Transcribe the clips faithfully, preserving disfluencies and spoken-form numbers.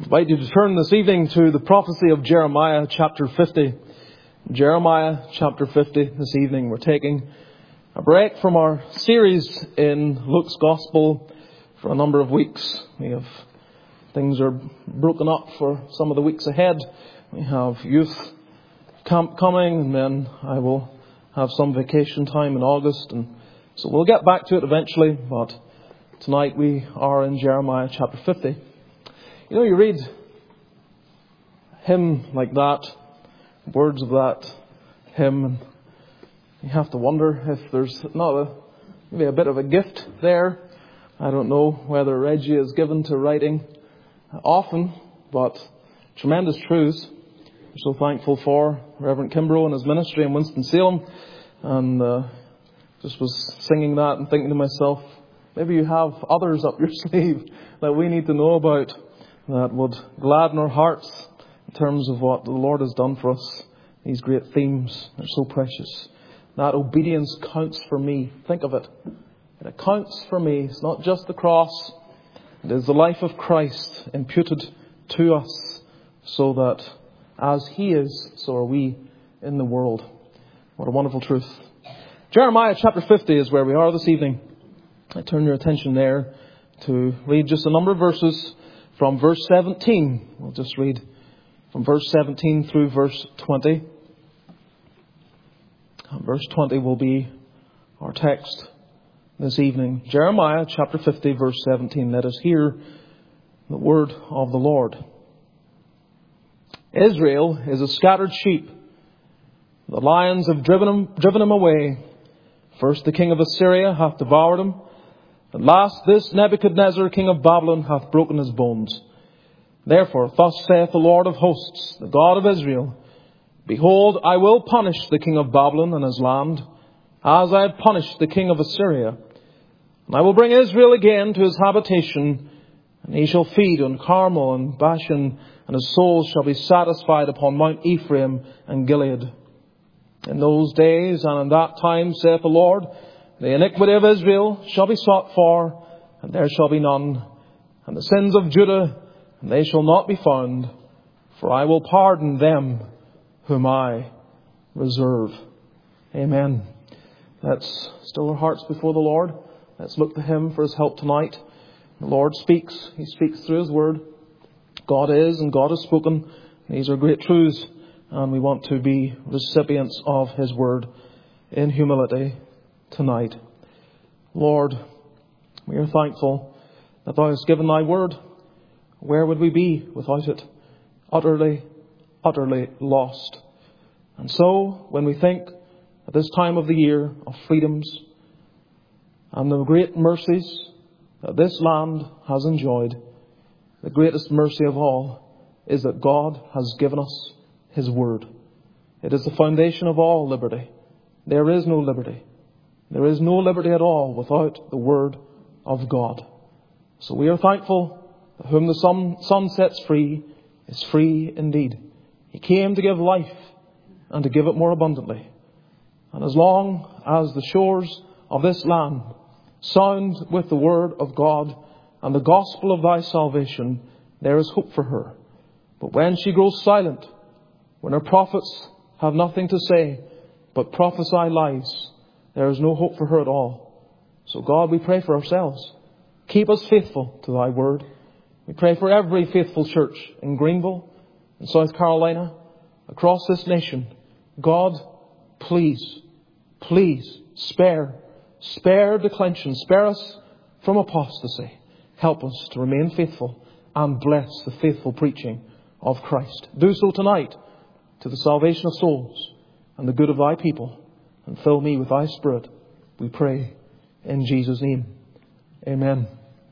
invite you to turn this evening to the prophecy of Jeremiah chapter fifty. Jeremiah chapter fifty this evening. We're taking a break from our series in Luke's Gospel for a number of weeks. We have things are broken up for some of the weeks ahead. We have youth camp coming, and then I will have some vacation time in August, and so we'll get back to it eventually. But tonight we are in Jeremiah chapter fifty. You know, you read a hymn like that, words of that hymn, and you have to wonder if there's not a, maybe a bit of a gift there. I don't know whether Reggie is given to writing often, but tremendous truths. I'm so thankful for Reverend Kimbrough and his ministry in Winston-Salem, and uh, just was singing that and thinking to myself, maybe you have others up your sleeve that we need to know about, that would gladden our hearts in terms of what the Lord has done for us. These great themes are so precious. That obedience counts for me. Think of it. It counts for me. It's not just the cross. It is the life of Christ imputed to us, so that as He is, so are we in the world. What a wonderful truth. Jeremiah chapter fifty is where we are this evening. I turn your attention there to read just a number of verses from verse seventeen. We'll just read from verse seventeen through verse twenty. And verse twenty will be our text this evening. Jeremiah chapter fifty, verse seventeen. Let us hear the word of the Lord. Israel is a scattered sheep. The lions have driven him, driven him away. First the king of Assyria hath devoured him. At last this Nebuchadnezzar, king of Babylon, hath broken his bones. Therefore, thus saith the Lord of hosts, the God of Israel, Behold, I will punish the king of Babylon and his land, as I had punished the king of Assyria. And I will bring Israel again to his habitation, and he shall feed on Carmel and Bashan, and his soul shall be satisfied upon Mount Ephraim and Gilead. In those days and in that time, saith the Lord, the iniquity of Israel shall be sought for, and there shall be none. And the sins of Judah, and they shall not be found. For I will pardon them whom I reserve. Amen. Let's still our hearts before the Lord. Let's look to Him for His help tonight. The Lord speaks. He speaks through His Word. God is and God has spoken. These are great truths, and we want to be recipients of His Word in humility tonight. Lord, we are thankful that Thou hast given Thy word. Where would we be without it? Utterly, utterly lost. And so, when we think at this time of the year of freedoms and the great mercies that this land has enjoyed, the greatest mercy of all is that God has given us His word. It is the foundation of all liberty. There is no liberty. There is no liberty at all without the Word of God. So we are thankful that whom the Son, son sets free is free indeed. He came to give life and to give it more abundantly. And as long as the shores of this land sound with the Word of God and the gospel of Thy salvation, there is hope for her. But when she grows silent, when her prophets have nothing to say but prophesy lies, there is no hope for her at all. So God, we pray for ourselves. Keep us faithful to Thy word. We pray for every faithful church in Greenville, in South Carolina, across this nation. God, please, please spare, spare declension, spare us from apostasy. Help us to remain faithful and bless the faithful preaching of Christ. Do so tonight to the salvation of souls and the good of Thy people. And fill me with Thy Spirit, we pray in Jesus' name. Amen.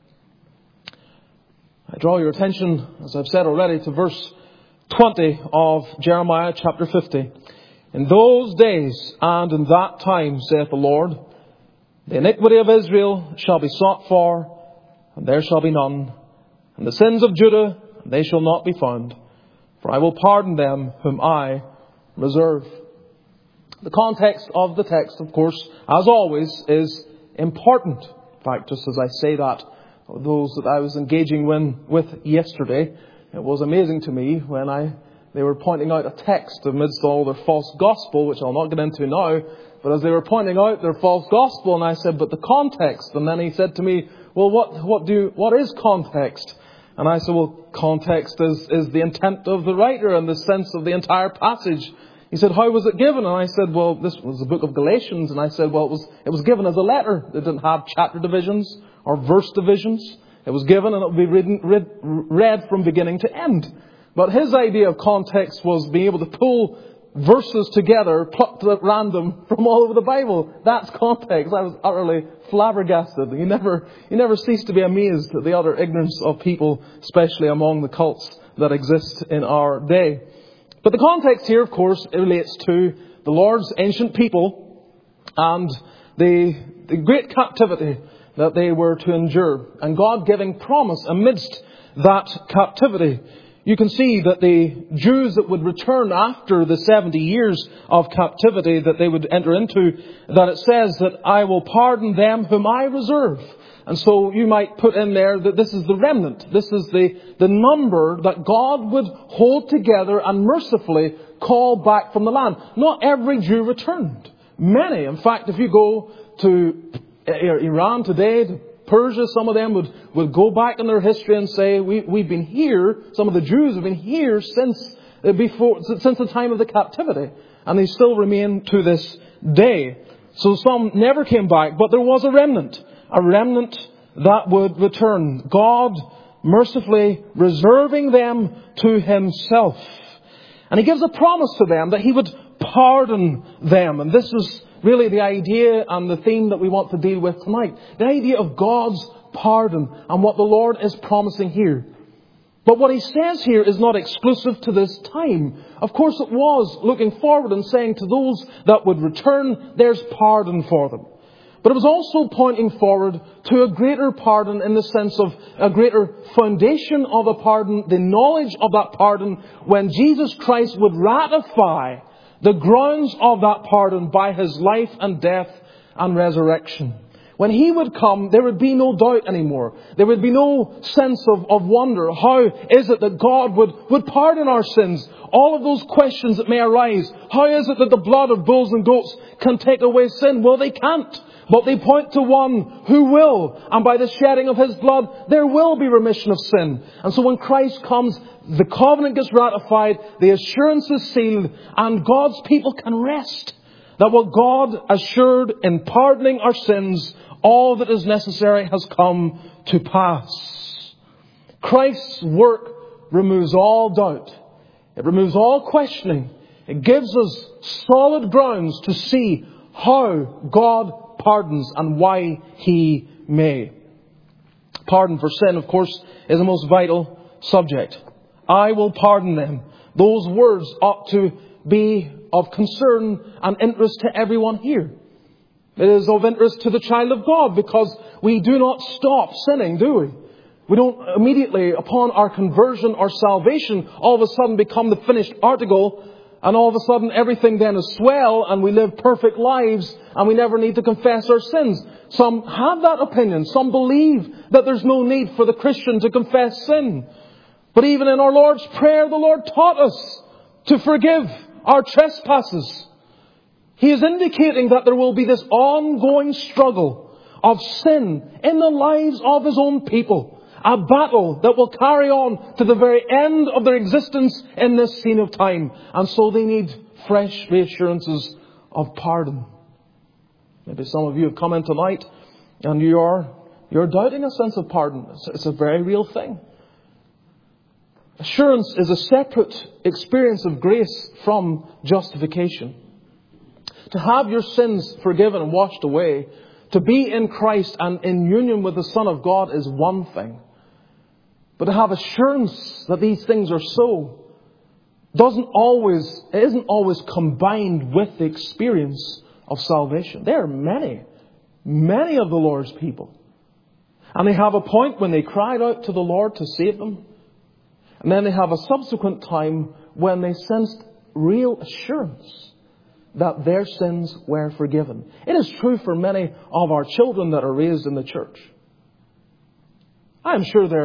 I draw your attention, as I've said already, to verse twenty of Jeremiah chapter fifty. In those days and in that time, saith the Lord, the iniquity of Israel shall be sought for, and there shall be none. And the sins of Judah, they shall not be found. For I will pardon them whom I reserve. The context of the text, of course, as always, is important. In fact, just as I say that, those that I was engaging with yesterday It was amazing to me when I they were pointing out a text amidst all their false gospel, which I'll not get into now, but as they were pointing out their false gospel, and I said, but the context. And then he said to me, well, what what do what is context? And I said, well, context is, is the intent of the writer and the sense of the entire passage. He said, how was it given? And I said, well, this was the book of Galatians. And I said, well, it was it was given as a letter. It didn't have chapter divisions or verse divisions. It was given and it would be read, read, read from beginning to end. But his idea of context was being able to pull verses together, plucked at random from all over the Bible. That's context. I was utterly flabbergasted. You never, you never cease to be amazed at the utter ignorance of people, especially among the cults that exist in our day. But the context here, of course, it relates to the Lord's ancient people and the, the great captivity that they were to endure, and God giving promise amidst that captivity. You can see that the Jews that would return after the seventy years of captivity that they would enter into, that it says that I will pardon them whom I reserve. And so you might put in there that this is the remnant. This is the, the number that God would hold together and mercifully call back from the land. Not every Jew returned. Many. In fact, if you go to Iran today, to Persia, some of them would, would go back in their history and say, we, we've been here, some of the Jews have been here since uh, before, since the time of the captivity. And they still remain to this day. So some never came back, but there was a remnant. A remnant that would return. God mercifully reserving them to Himself. And He gives a promise to them that He would pardon them. And this is really the idea and the theme that we want to deal with tonight. The idea of God's pardon and what the Lord is promising here. But what He says here is not exclusive to this time. Of course it was looking forward and saying to those that would return, there's pardon for them. But it was also pointing forward to a greater pardon in the sense of a greater foundation of a pardon, the knowledge of that pardon when Jesus Christ would ratify the grounds of that pardon by His life and death and resurrection. When He would come, there would be no doubt anymore. There would be no sense of, of wonder. How is it that God would, would pardon our sins? All of those questions that may arise. How is it that the blood of bulls and goats can take away sin? Well, they can't. But they point to one who will. And by the shedding of His blood, there will be remission of sin. And so when Christ comes, the covenant gets ratified, the assurance is sealed, and God's people can rest. That what God assured in pardoning our sins, all that is necessary has come to pass. Christ's work removes all doubt. It removes all questioning. It gives us solid grounds to see how God pardons and why He may. Pardon for sin, of course, is the most vital subject. I will pardon them. Those words ought to be of concern and interest to everyone here. It is of interest to the child of God because we do not stop sinning, do we? We don't immediately, upon our conversion or salvation, all of a sudden become the finished article, and all of a sudden everything then is swell and we live perfect lives and we never need to confess our sins. Some have that opinion. Some believe that there's no need for the Christian to confess sin. But even in our Lord's Prayer, the Lord taught us to forgive our trespasses. He is indicating that there will be this ongoing struggle of sin in the lives of His own people. A battle that will carry on to the very end of their existence in this scene of time. And so they need fresh reassurances of pardon. Maybe some of you have come in tonight and you are you're doubting a sense of pardon. It's, it's a very real thing. Assurance is a separate experience of grace from justification. To have your sins forgiven and washed away, to be in Christ and in union with the Son of God is one thing. But to have assurance that these things are so doesn't always, it isn't always combined with the experience of salvation. There are many, many of the Lord's people. And they have a point when they cried out to the Lord to save them. And then they have a subsequent time when they sensed real assurance that their sins were forgiven. It is true for many of our children that are raised in the church. I am sure there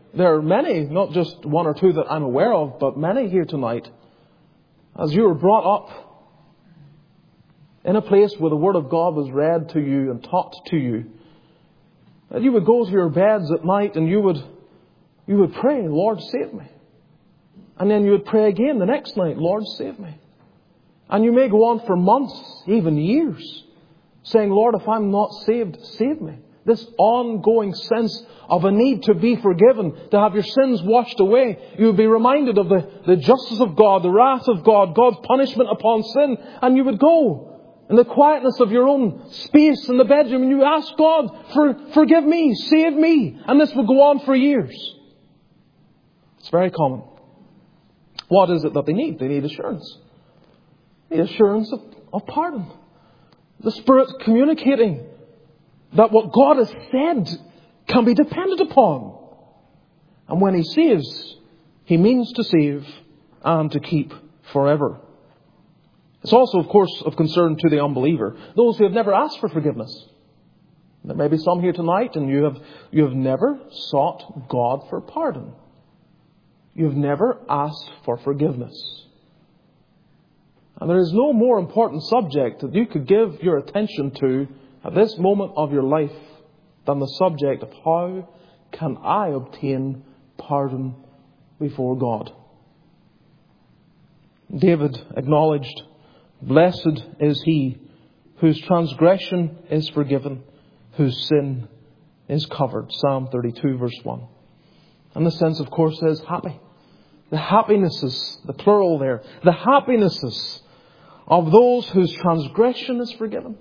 there are many, not just one or two that I'm aware of, but many here tonight, as you were brought up in a place where the Word of God was read to you and taught to you, that you would go to your beds at night and you would, you would pray, Lord, save me. And then you would pray again the next night, Lord, save me. And you may go on for months, even years, saying, Lord, if I'm not saved, save me. This ongoing sense of a need to be forgiven, to have your sins washed away. You would be reminded of the, the justice of God, the wrath of God, God's punishment upon sin. And you would go in the quietness of your own space in the bedroom and you ask God, for, forgive me, save me. And this would go on for years. It's very common. What is it that they need? They need assurance. The assurance of, of pardon. The Spirit communicating that what God has said can be depended upon. And when He saves, He means to save and to keep forever. It's also, of course, of concern to the unbeliever, those who have never asked for forgiveness. There may be some here tonight and you have, you have never sought God for pardon. You have never asked for forgiveness. And there is no more important subject that you could give your attention to at this moment of your life than the subject of how can I obtain pardon before God. David acknowledged, blessed is he whose transgression is forgiven, whose sin is covered. Psalm thirty-two verse one. And the sense, of course, is happy. The happinesses, the plural there, the happinesses of those whose transgression is forgiven.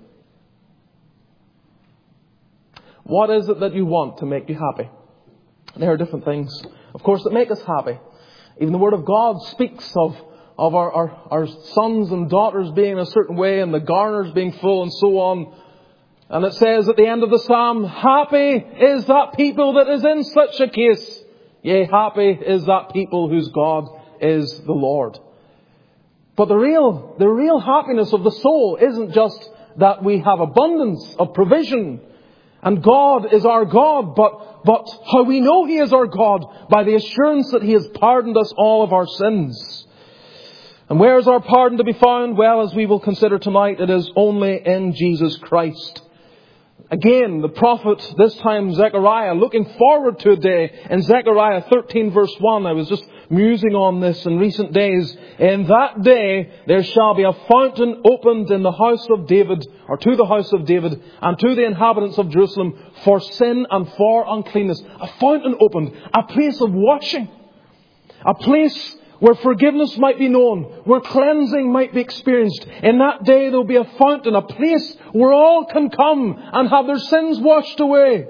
What is it that you want to make you happy? There are different things, of course, that make us happy. Even the Word of God speaks of, of our, our, our sons and daughters being a certain way and the garners being full and so on. And it says at the end of the psalm, happy is that people that is in such a case. Yea, happy is that people whose God is the Lord. But the real, the real happiness of the soul isn't just that we have abundance of provision and God is our God, but, but how we know He is our God by the assurance that He has pardoned us all of our sins. And where is our pardon to be found? Well, as we will consider tonight, it is only in Jesus Christ. Again, the prophet, this time Zechariah, looking forward to a day in Zechariah thirteen verse one. I was just musing on this in recent days. In that day there shall be a fountain opened in the house of David, or to the house of David, and to the inhabitants of Jerusalem for sin and for uncleanness. A fountain opened, a place of washing, a place where forgiveness might be known, where cleansing might be experienced. In that day there will be a fountain, a place where all can come and have their sins washed away.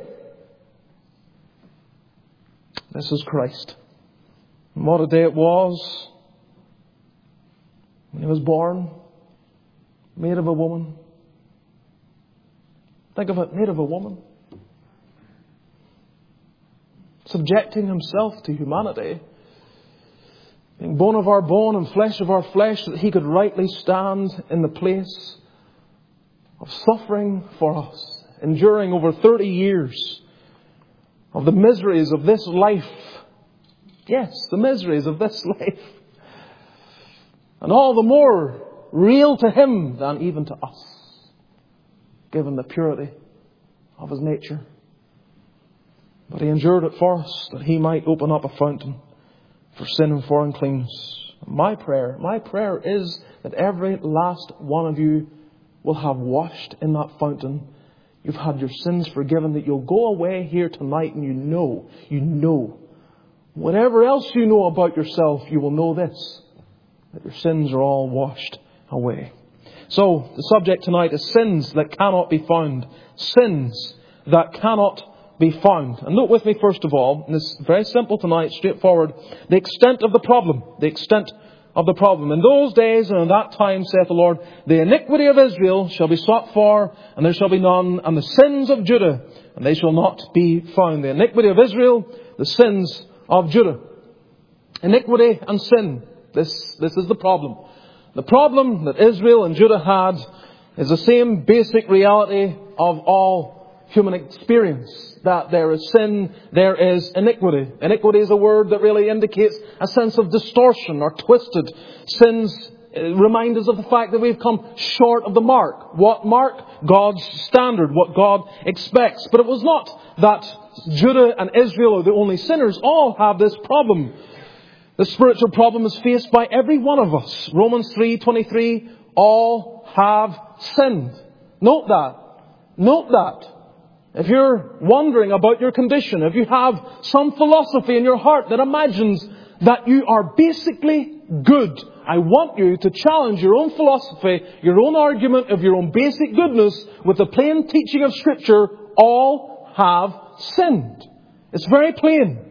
This is Christ. And what a day it was when He was born, made of a woman. Think of it, made of a woman. Subjecting Himself to humanity. Being bone of our bone and flesh of our flesh, that He could rightly stand in the place of suffering for us, enduring over thirty years of the miseries of this life. Yes, the miseries of this life. And all the more real to Him than even to us, given the purity of His nature. But He endured it for us, that He might open up a fountain for sin and for uncleanness. My prayer, my prayer is that every last one of you will have washed in that fountain. You've had your sins forgiven, that you'll go away here tonight and you know, you know, whatever else you know about yourself, you will know this, that your sins are all washed away. So, the subject tonight is sins that cannot be found. Sins that cannot be found. And note with me first of all, and this is very simple tonight, straightforward, the extent of the problem. The extent of the problem. In those days and in that time, saith the Lord, the iniquity of Israel shall be sought for, and there shall be none, and the sins of Judah, and they shall not be found. The iniquity of Israel, the sins of Judah. Iniquity and sin. This, this is the problem. The problem that Israel and Judah had is the same basic reality of all human experience, that there is sin, there is iniquity. Iniquity is a word that really indicates a sense of distortion or twisted. Sins remind us of the fact that we've come short of the mark. What mark? God's standard, what God expects. But it was not that Judah and Israel are the only sinners. All have this problem. The spiritual problem is faced by every one of us. Romans three twenty-three, all have sinned. Note that. Note that. If you're wondering about your condition, if you have some philosophy in your heart that imagines that you are basically good, I want you to challenge your own philosophy, your own argument of your own basic goodness with the plain teaching of Scripture. All have sinned. It's very plain.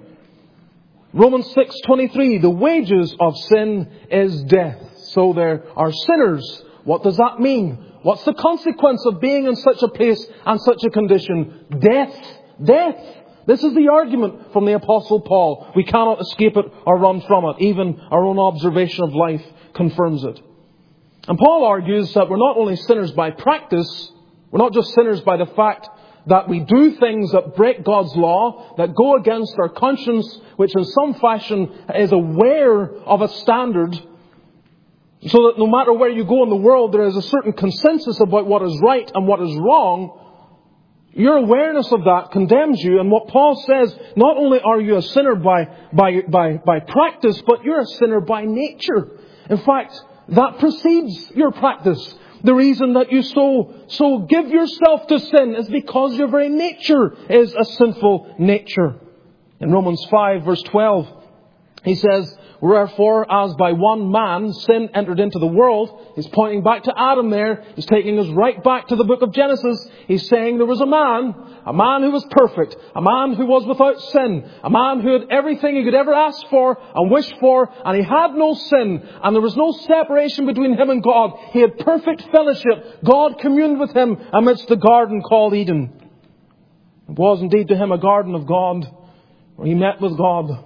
Romans six twenty-three, the wages of sin is death. So there are sinners. What does that mean? What's the consequence of being in such a place and such a condition? Death. Death. This is the argument from the Apostle Paul. We cannot escape it or run from it. Even our own observation of life confirms it. And Paul argues that we're not only sinners by practice, we're not just sinners by the fact that we do things that break God's law, that go against our conscience, which in some fashion is aware of a standard, so that no matter where you go in the world, there is a certain consensus about what is right and what is wrong. Your awareness of that condemns you. And what Paul says, not only are you a sinner by, by, by, by practice, but you're a sinner by nature. In fact, that precedes your practice. The reason that you so, so give yourself to sin is because your very nature is a sinful nature. In Romans five verse twelve, he says, wherefore, as by one man sin entered into the world. He's pointing back to Adam there. He's taking us right back to the book of Genesis. He's saying there was a man, a man who was perfect, a man who was without sin, a man who had everything he could ever ask for and wish for, and he had no sin, and there was no separation between him and God. He had perfect fellowship. God communed with him amidst the garden called Eden. It was indeed to him a garden of God, where he met with God.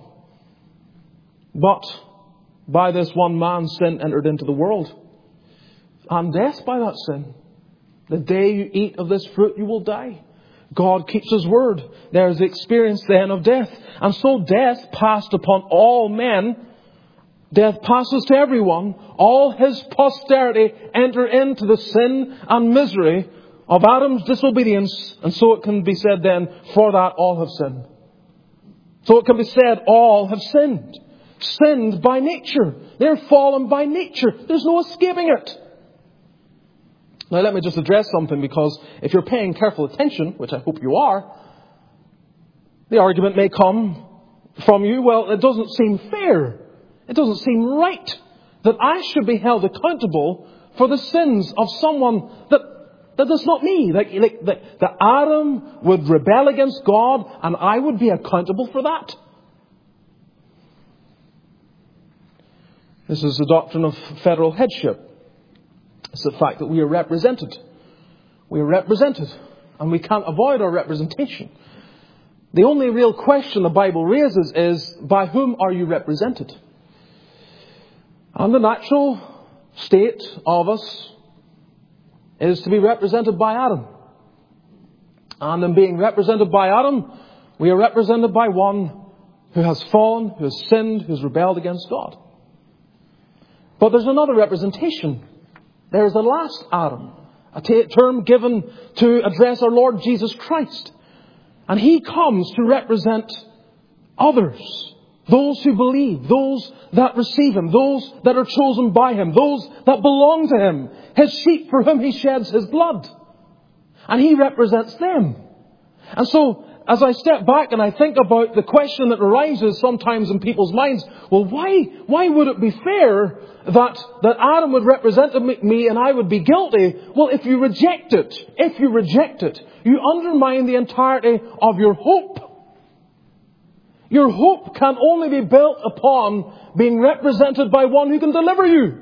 But by this one man, sin entered into the world, and death by that sin. The day you eat of this fruit, you will die. God keeps His word. There is the experience then of death. And so death passed upon all men. Death passes to everyone. All his posterity enter into the sin and misery of Adam's disobedience. And so it can be said then, for that all have sinned. So it can be said, all have sinned. Sinned by nature. They're fallen by nature. There's no escaping it. Now let me just address something, because if you're paying careful attention, which I hope you are, the argument may come from you, well, it doesn't seem fair. It doesn't seem right that I should be held accountable for the sins of someone that that is not me. Like, like that, that Adam would rebel against God and I would be accountable for that. This is the doctrine of federal headship. It's the fact that we are represented. We are represented. And we can't avoid our representation. The only real question the Bible raises is, by whom are you represented? And the natural state of us is to be represented by Adam. And in being represented by Adam, we are represented by one who has fallen, who has sinned, who has rebelled against God. But there's another representation. There is the last Adam, a t- term given to address our Lord Jesus Christ. And He comes to represent others, those who believe, those that receive Him, those that are chosen by Him, those that belong to Him, His sheep for whom He sheds His blood. And He represents them. And so, as I step back and I think about the question that arises sometimes in people's minds, well, why, why would it be fair that, that Adam would represent me and I would be guilty? Well, if you reject it, if you reject it, you undermine the entirety of your hope. Your hope can only be built upon being represented by one who can deliver you.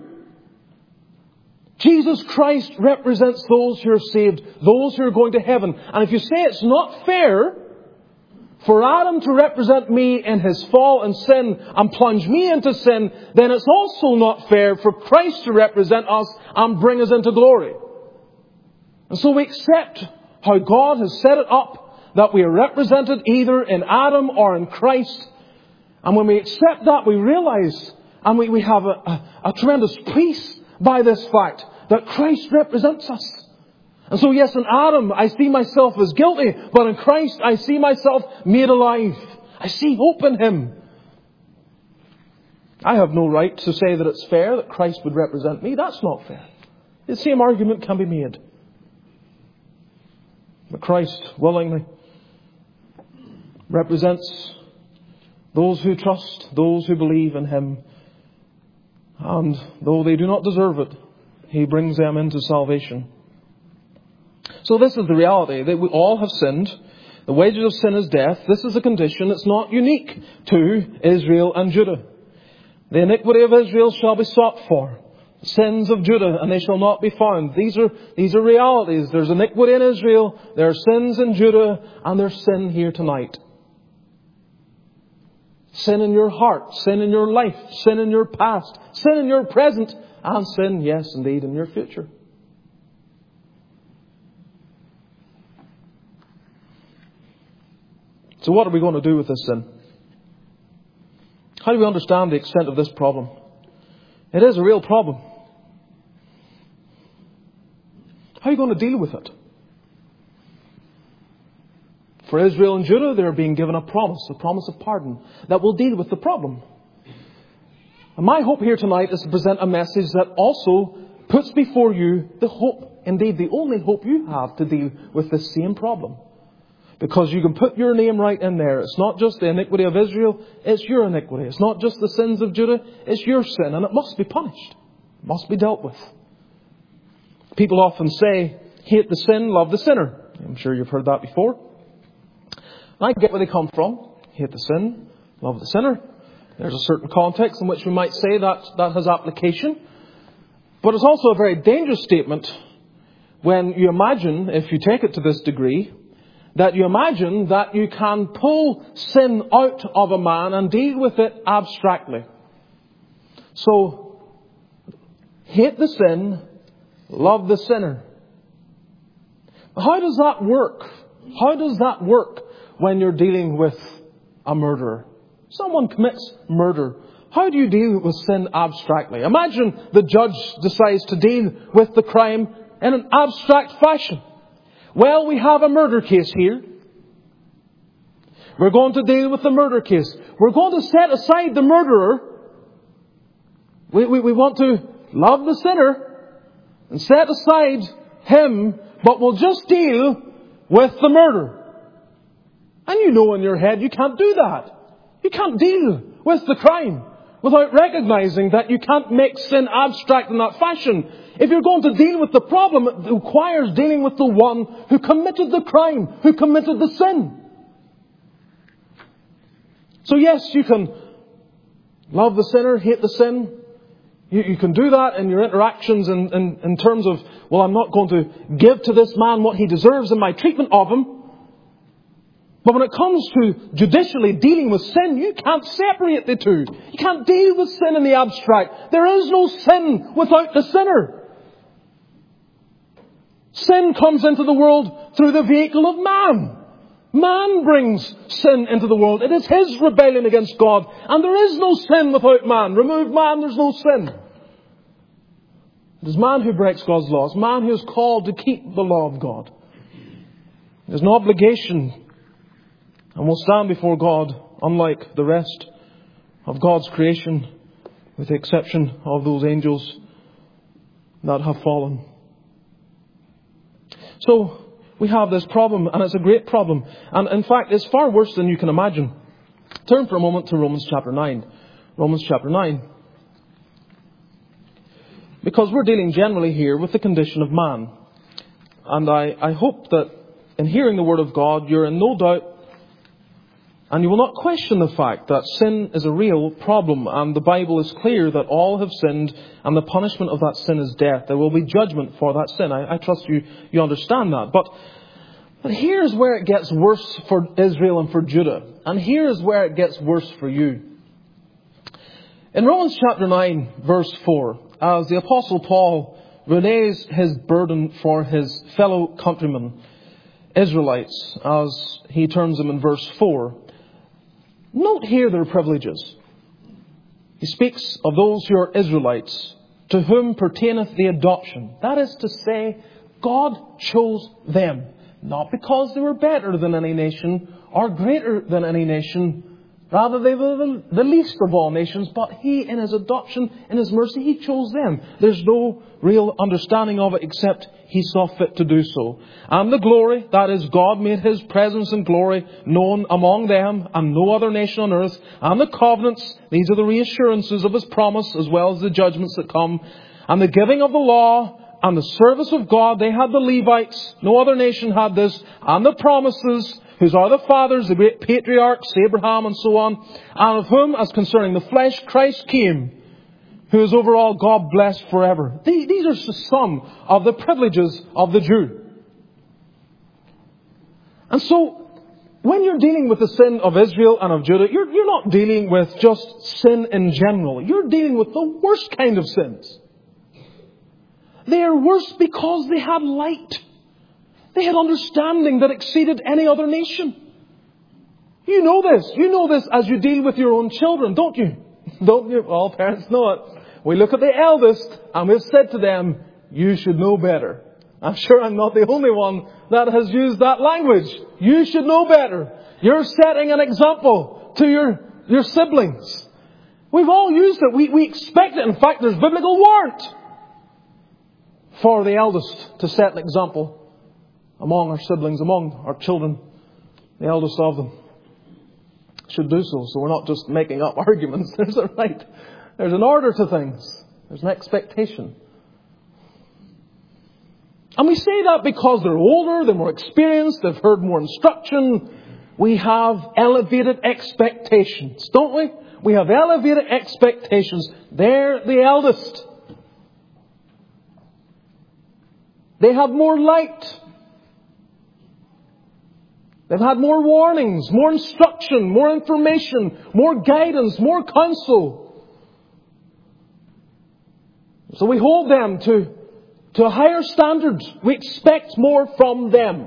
Jesus Christ represents those who are saved, those who are going to heaven. And if you say it's not fair for Adam to represent me in his fall and sin and plunge me into sin, then it's also not fair for Christ to represent us and bring us into glory. And so we accept how God has set it up that we are represented either in Adam or in Christ. And when we accept that, we realize and we, we have a, a, a tremendous peace by this fact that Christ represents us. And so yes, in Adam I see myself as guilty, but in Christ I see myself made alive. I see hope in Him. I have no right to say that it's fair that Christ would represent me. That's not fair. The same argument can be made. But Christ willingly represents those who trust, those who believe in Him. And though they do not deserve it, He brings them into salvation. So this is the reality, that we all have sinned. The wages of sin is death. This is a condition. It's not unique to Israel and Judah. The iniquity of Israel shall be sought for. The sins of Judah, and they shall not be found. These are, these are realities. There's iniquity in Israel, there are sins in Judah, and there's sin here tonight. Sin in your heart, sin in your life, sin in your past, sin in your present, and sin, yes, indeed, in your future. So what are we going to do with this sin? How do we understand the extent of this problem? It is a real problem. How are you going to deal with it? For Israel and Judah, they're being given a promise, a promise of pardon that will deal with the problem. And my hope here tonight is to present a message that also puts before you the hope, indeed the only hope you have to deal with this same problem. Because you can put your name right in there. It's not just the iniquity of Israel, it's your iniquity. It's not just the sins of Judah, it's your sin. And it must be punished. It must be dealt with. People often say, hate the sin, love the sinner. I'm sure you've heard that before. And I get where they come from. Hate the sin, love the sinner. There's a certain context in which we might say that that has application. But it's also a very dangerous statement when you imagine, if you take it to this degree, that you imagine that you can pull sin out of a man and deal with it abstractly. So, hate the sin, love the sinner. How does that work? How does that work when you're dealing with a murderer? Someone commits murder. How do you deal with sin abstractly? Imagine the judge decides to deal with the crime in an abstract fashion. Well, we have a murder case here. We're going to deal with the murder case. We're going to set aside the murderer. We, we, we want to love the sinner and set aside him, but we'll just deal with the murder. And you know in your head you can't do that. You can't deal with the crime without recognizing that you can't make sin abstract in that fashion. If you're going to deal with the problem, it requires dealing with the one who committed the crime, who committed the sin. So yes, you can love the sinner, hate the sin. You, you can do that in your interactions in, in, in terms of, well, I'm not going to give to this man what he deserves in my treatment of him. But when it comes to judicially dealing with sin, you can't separate the two. You can't deal with sin in the abstract. There is no sin without the sinner. Sin comes into the world through the vehicle of man. Man brings sin into the world. It is his rebellion against God. And there is no sin without man. Remove man, there's no sin. It is man who breaks God's laws. Man who is called to keep the law of God. There's an obligation. And will stand before God unlike the rest of God's creation, with the exception of those angels that have fallen. So we have this problem, and it's a great problem. And in fact, it's far worse than you can imagine. Turn for a moment to Romans chapter nine. Romans chapter nine. Because we're dealing generally here with the condition of man. And I, I hope that in hearing the word of God, you're in no doubt, and you will not question the fact that sin is a real problem, and the Bible is clear that all have sinned, and the punishment of that sin is death. There will be judgment for that sin. I, I trust you, you understand that. But, but here's where it gets worse for Israel and for Judah. And here's where it gets worse for you. In Romans chapter nine, verse four, as the Apostle Paul relays his burden for his fellow countrymen, Israelites, as he terms them in verse four. Note here their privileges. He speaks of those who are Israelites, to whom pertaineth the adoption. That is to say, God chose them, not because they were better than any nation or greater than any nation. Rather, they were the least of all nations, but He, in His adoption, in His mercy, He chose them. There's no real understanding of it except He saw fit to do so. And the glory, that is, God made His presence and glory known among them and no other nation on earth. And the covenants, these are the reassurances of His promise as well as the judgments that come. And the giving of the law and the service of God, they had the Levites. No other nation had this. And the promises, whose are the fathers, the great patriarchs, Abraham and so on, and of whom, as concerning the flesh, Christ came, who is over all God blessed forever. These are some of the privileges of the Jew. And so, when you're dealing with the sin of Israel and of Judah, you're, you're not dealing with just sin in general. You're dealing with the worst kind of sins. They are worse because they had light. They had understanding that exceeded any other nation. You know this. You know this as you deal with your own children, don't you? Don't you? All parents know it. We look at the eldest and we've said to them, you should know better. I'm sure I'm not the only one that has used that language. You should know better. You're setting an example to your, your siblings. We've all used it. We, we expect it. In fact, there's biblical warrant for the eldest to set an example among our siblings, among our children. The eldest of them should do so. So we're not just making up arguments. There's a right. There's an order to things. There's an expectation. And we say that because they're older, they're more experienced, they've heard more instruction. We have elevated expectations, don't we? We have elevated expectations. They're the eldest. They have more light. They've had more warnings, more instruction, more information, more guidance, more counsel. So we hold them to, to a higher standard. We expect more from them.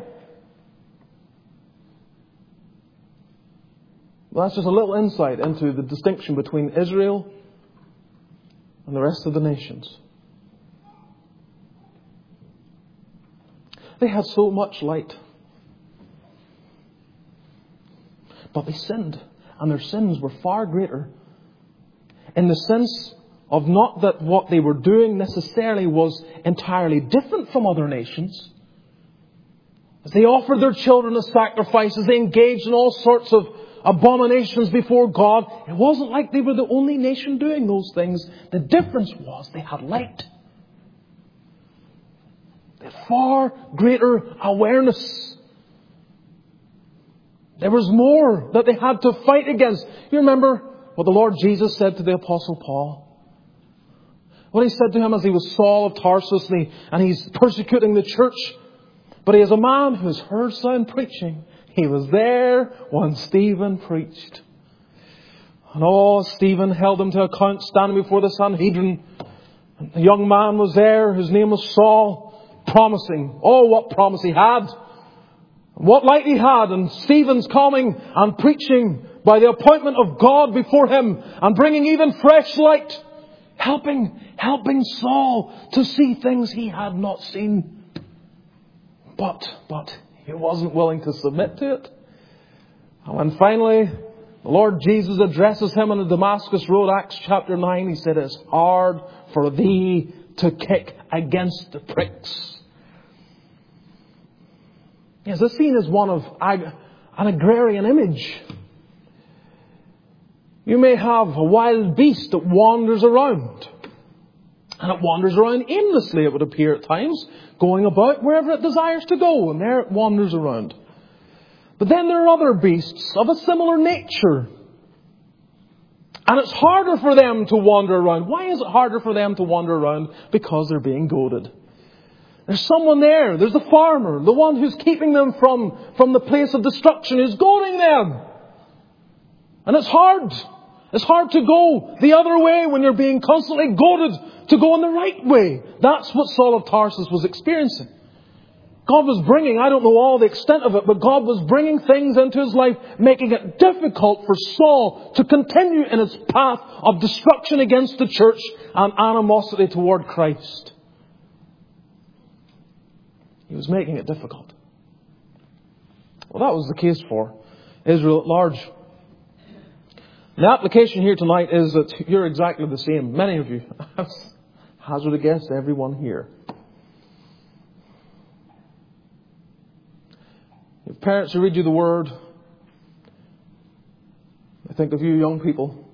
Well, that's just a little insight into the distinction between Israel and the rest of the nations. They had so much light. But they sinned. And their sins were far greater. In the sense of not that what they were doing necessarily was entirely different from other nations. As they offered their children as sacrifices, they engaged in all sorts of abominations before God. It wasn't like they were the only nation doing those things. The difference was they had light. They had far greater awareness. There was more that they had to fight against. You remember what the Lord Jesus said to the Apostle Paul? What He said to him as he was Saul of Tarsus and, he, and he's persecuting the church. But he is a man who has heard sound preaching. He was there when Stephen preached. And oh, Stephen held him to account standing before the Sanhedrin. A young man was there, his name was Saul, promising. Oh, what promise he had. What light he had. And Stephen's coming and preaching by the appointment of God before him and bringing even fresh light. Helping, helping Saul to see things he had not seen. But, but he wasn't willing to submit to it. And when finally the Lord Jesus addresses him on the Damascus Road, Acts chapter nine, He said, "It's hard for thee to kick against the pricks." Yes, this scene is one of ag- an agrarian image. You may have a wild beast that wanders around. And it wanders around aimlessly, it would appear at times, going about wherever it desires to go. And there it wanders around. But then there are other beasts of a similar nature. And it's harder for them to wander around. Why is it harder for them to wander around? Because they're being goaded. There's someone there. There's the farmer. The one who's keeping them from, from the place of destruction, who's goading them. And it's hard. It's hard to go the other way when you're being constantly goaded to go in the right way. That's what Saul of Tarsus was experiencing. God was bringing, I don't know all the extent of it, but God was bringing things into his life, making it difficult for Saul to continue in his path of destruction against the church and animosity toward Christ. He was making it difficult. Well, that was the case for Israel at large. The application here tonight is that you're exactly the same. Many of you, hazard a guess, everyone here. You have parents who read you the Word. I think of you young people.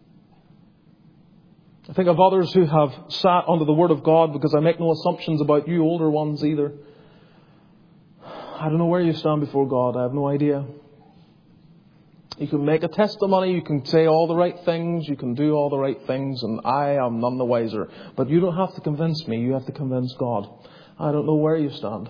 I think of others who have sat under the Word of God, because I make no assumptions about you older ones either. I don't know where you stand before God. I have no idea. You can make a testimony. You can say all the right things. You can do all the right things. And I am none the wiser. But you don't have to convince me. You have to convince God. I don't know where you stand.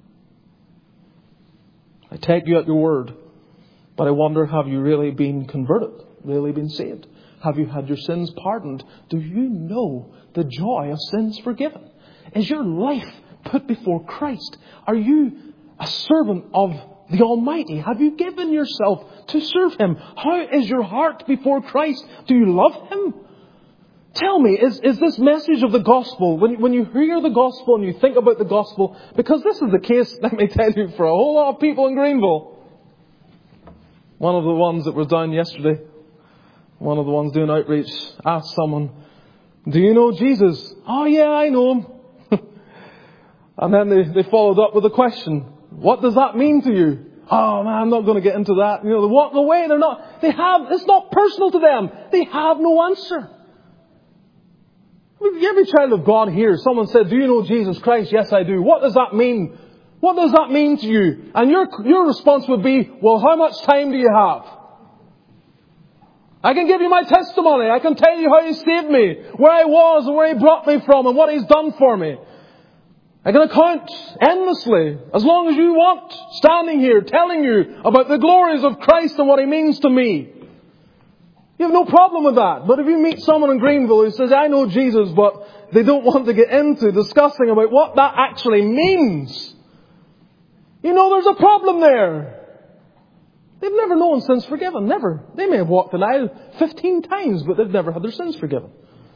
I take you at your word. But I wonder, have you really been converted? Really been saved? Have you had your sins pardoned? Do you know the joy of sins forgiven? Is your life put before Christ? Are you a servant of the Almighty? Have you given yourself to serve Him? How is your heart before Christ? Do you love Him? Tell me, is, is this message of the gospel, when, when you hear the gospel and you think about the gospel, because this is the case, let me tell you, for a whole lot of people in Greenville. One of the ones that was down yesterday, one of the ones doing outreach, asked someone, do you know Jesus? Oh yeah, I know Him. And then they, they followed up with a question. What does that mean to you? Oh man, I'm not going to get into that. You know, they walk away. They're not, they have, it's not personal to them. They have no answer. Every child of God here, someone said, do you know Jesus Christ? Yes, I do. What does that mean? What does that mean to you? And your, your response would be, well, how much time do you have? I can give you my testimony. I can tell you how He saved me, where I was and where He brought me from and what He's done for me. I can account endlessly, as long as you want, standing here telling you about the glories of Christ and what He means to me. You have no problem with that. But if you meet someone in Greenville who says, I know Jesus, but they don't want to get into discussing about what that actually means, you know there's a problem there. They've never known sins forgiven. Never. They may have walked an aisle fifteen times, but they've never had their sins forgiven.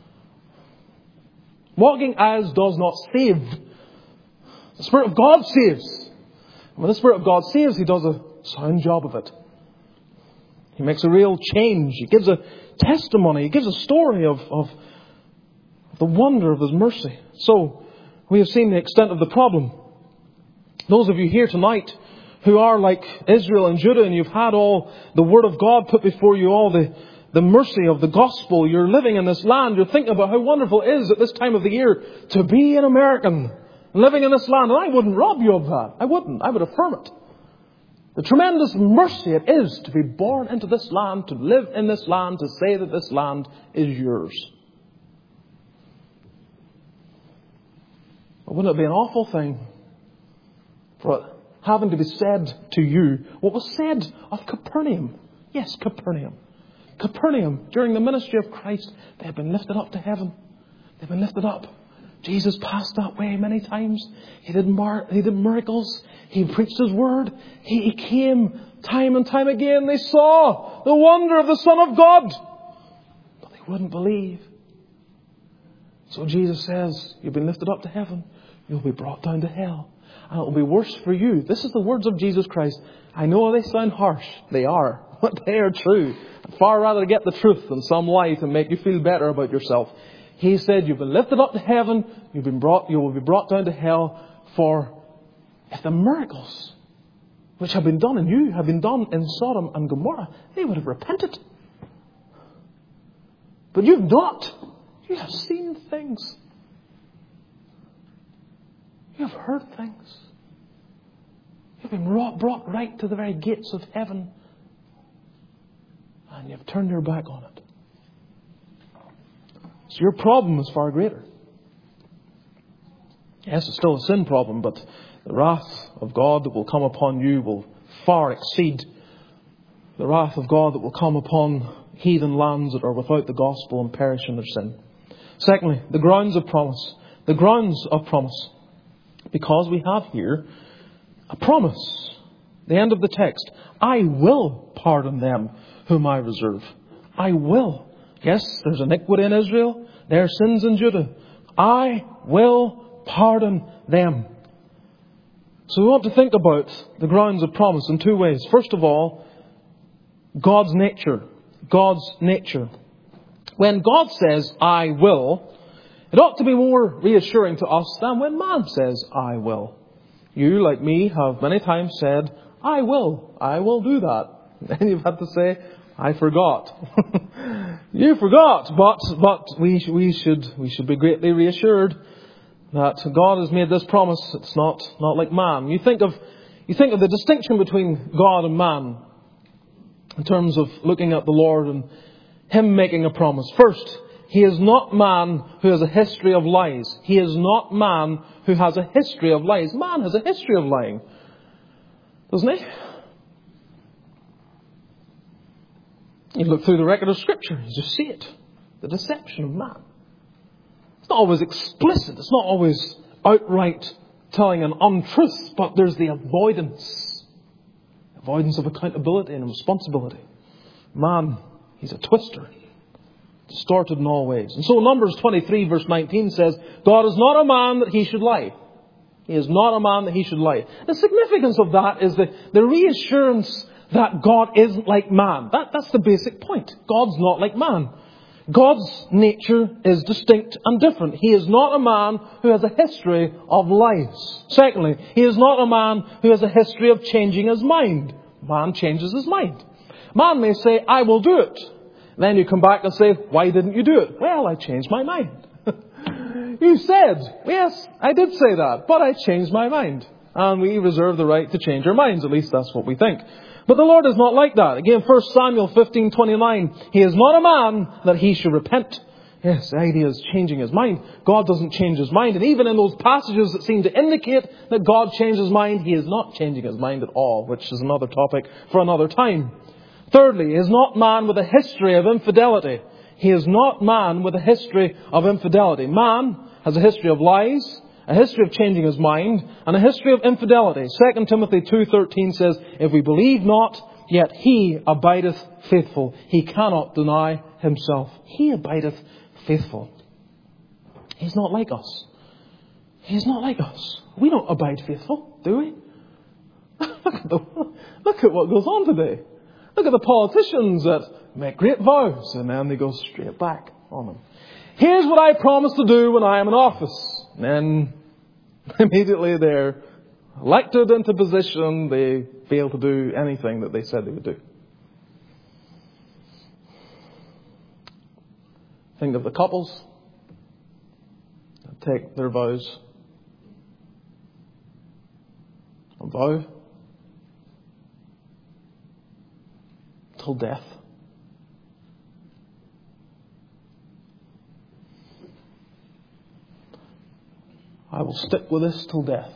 Walking aisles does not save. The Spirit of God saves. And when the Spirit of God saves, He does a sound job of it. He makes a real change. He gives a testimony. He gives a story of, of the wonder of His mercy. So, we have seen the extent of the problem. Those of you here tonight who are like Israel and Judah, and you've had all the Word of God put before you, all the, the mercy of the gospel, you're living in this land, you're thinking about how wonderful it is at this time of the year to be an American, living in this land. And I wouldn't rob you of that. I wouldn't. I would affirm it. The tremendous mercy it is to be born into this land, to live in this land, to say that this land is yours. But wouldn't it be an awful thing for it having to be said to you what was said of Capernaum? Yes, Capernaum. Capernaum, during the ministry of Christ, they have been lifted up to heaven. They've been lifted up. Jesus passed that way many times. He did, mar- he did miracles. He preached His word. He, he came time and time again. They saw the wonder of the Son of God, but they wouldn't believe. So Jesus says, you've been lifted up to heaven. You'll be brought down to hell. And it will be worse for you. This is the words of Jesus Christ. I know they sound harsh. They are. But they are true. I'd far rather get the truth than some lie to make you feel better about yourself. He said, you've been lifted up to heaven, you've been brought, you will be brought down to hell. For if the miracles which have been done in you have been done in Sodom and Gomorrah, they would have repented. But you've not. You have seen things. You have heard things. You've been brought, brought right to the very gates of heaven. And you've turned your back on it. So your problem is far greater. Yes, it's still a sin problem, but the wrath of God that will come upon you will far exceed the wrath of God that will come upon heathen lands that are without the gospel and perish in their sin. Secondly, the grounds of promise. The grounds of promise. Because we have here A promise. The end of the text. I will pardon them whom I reserve. I will. Yes, there's iniquity in Israel. There are sins in Judah. I will pardon them. So we want to think about the grounds of promise in two ways. First of all, God's nature. God's nature. When God says, I will, it ought to be more reassuring to us than when man says, I will. You, like me, have many times said, I will. I will do that. And you've had to say, I forgot. You forgot. But, but we, we should, we should be greatly reassured that God has made this promise. It's not, not like man. You think of, you think of the distinction between God and man in terms of looking at the Lord and Him making a promise. First, He is not man who has a history of lies. He is not man who has a history of lies. Man has a history of lying, doesn't he? You look through the record of Scripture, you just see it. The deception of man. It's not always explicit. It's not always outright telling an untruth, but there's the avoidance. Avoidance of accountability and responsibility. Man, he's a twister. Distorted in all ways. And so Numbers twenty-three verse nineteen says, God is not a man that He should lie. He is not a man that He should lie. The significance of that is the, the reassurance that God isn't like man. That, that's the basic point. God's not like man. God's nature is distinct and different. He is not a man who has a history of lies. Secondly, He is not a man who has a history of changing his mind. Man changes his mind. Man may say, I will do it. Then you come back and say, why didn't you do it? Well, I changed my mind. You said, yes, I did say that, but I changed my mind. And we reserve the right to change our minds. At least that's what we think. But the Lord is not like that. Again, First Samuel fifteen twenty-nine. He is not a man that He should repent. Yes, the idea is changing His mind. God doesn't change His mind. And even in those passages that seem to indicate that God changed His mind, He is not changing His mind at all, which is another topic for another time. Thirdly, He is not man with a history of infidelity. He is not man with a history of infidelity. Man has a history of lies, a history of changing his mind, and a history of infidelity. Second Timothy two thirteen says, if we believe not, yet He abideth faithful. He cannot deny Himself. He abideth faithful. He's not like us. He's not like us. We don't abide faithful, do we? Look at, the, look at what goes on today. Look at the politicians that make great vows and then they go straight back on them. Here's what I promise to do when I am in office. And then immediately they're elected into position, they fail to do anything that they said they would do. Think of the couples that take their vows. A vow till death. I will stick with this till death.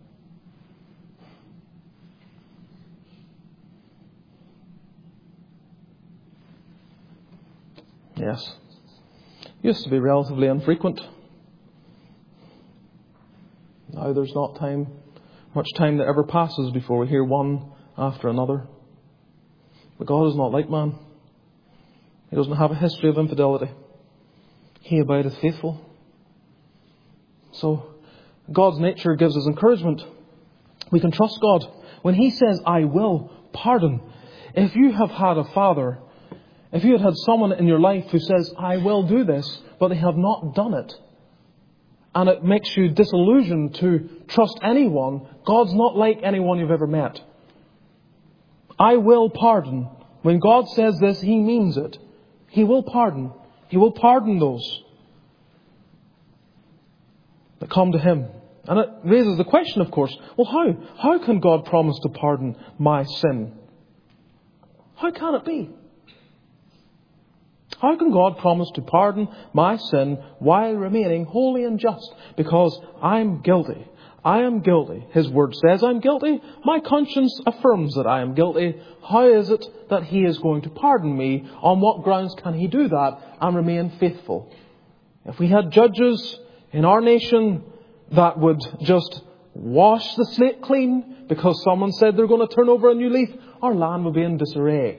Yes. Used to be relatively infrequent. Now there's not time, much time that ever passes before we hear one after another. But God is not like man. He doesn't have a history of infidelity. He abideth faithful. So God's nature gives us encouragement. We can trust God. When He says, I will pardon. If you have had a father, if you had had someone in your life who says, I will do this, but they have not done it, and it makes you disillusioned to trust anyone, God's not like anyone you've ever met. I will pardon. When God says this, He means it. He will pardon. He will pardon those that come to Him. And it raises the question, of course, well, how? How can God promise to pardon my sin? How can it be? How can God promise to pardon my sin while remaining holy and just? Because I'm guilty. I am guilty. His word says I'm guilty. My conscience affirms that I am guilty. How is it that He is going to pardon me? On what grounds can He do that and remain faithful? If we had judges in our nation that would just wash the slate clean because someone said they're going to turn over a new leaf, our land will be in disarray.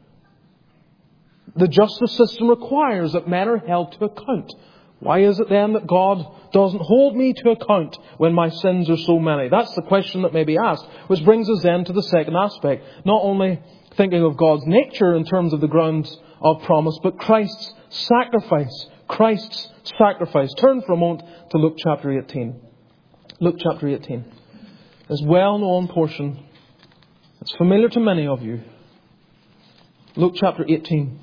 The justice system requires that men are held to account. Why is it then that God doesn't hold me to account when my sins are so many? That's the question that may be asked. Which brings us then to the second aspect. Not only thinking of God's nature in terms of the grounds of promise, but Christ's sacrifice. Christ's sacrifice. Turn for a moment to Luke chapter eighteen. Luke chapter eighteen. This well-known portion. It's familiar to many of you. Luke chapter eighteen.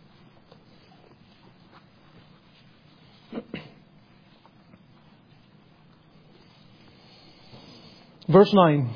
Verse nine.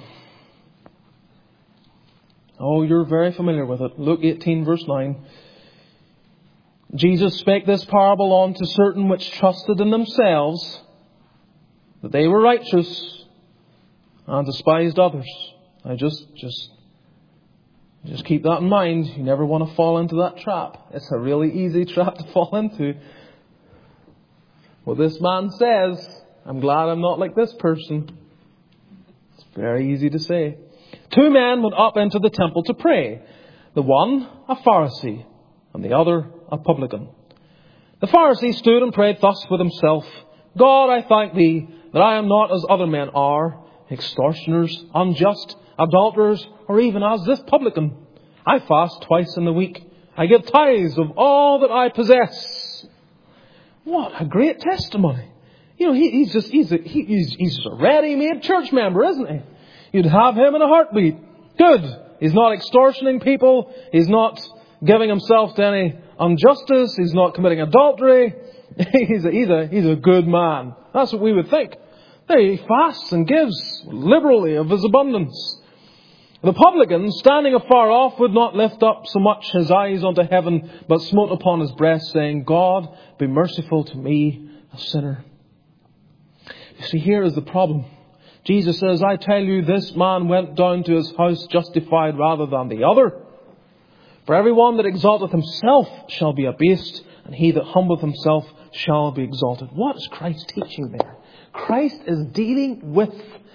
Oh, you're very familiar with it. Luke eighteen, verse nine. Jesus spake this parable unto certain which trusted in themselves that they were righteous and despised others. I just, just, just keep that in mind. You never want to fall into that trap. It's a really easy trap to fall into. Well, this man says, I'm glad I'm not like this person. It's very easy to say. Two men went up into the temple to pray. The one, a Pharisee, and the other, a publican. The Pharisee stood and prayed thus with himself, God, I thank thee that I am not as other men are, extortioners, unjust, adulterers, or even as this publican. I fast twice in the week. I give tithes of all that I possess. What a great testimony. You know, he, he's just, he's a, he, he's, he's a ready-made church member, isn't he? You'd have him in a heartbeat. Good. He's not extortioning people. He's not giving himself to any injustice. He's not committing adultery. He's a, he's a, he's a good man. That's what we would think. There he fasts and gives liberally of his abundance. The publican, standing afar off, would not lift up so much his eyes unto heaven, but smote upon his breast, saying, God, be merciful to me, a sinner. You see, here is the problem. Jesus says, I tell you, this man went down to his house justified rather than the other. For everyone that exalteth himself shall be abased, and he that humbleth himself shall be exalted. What is Christ teaching there? Christ is dealing with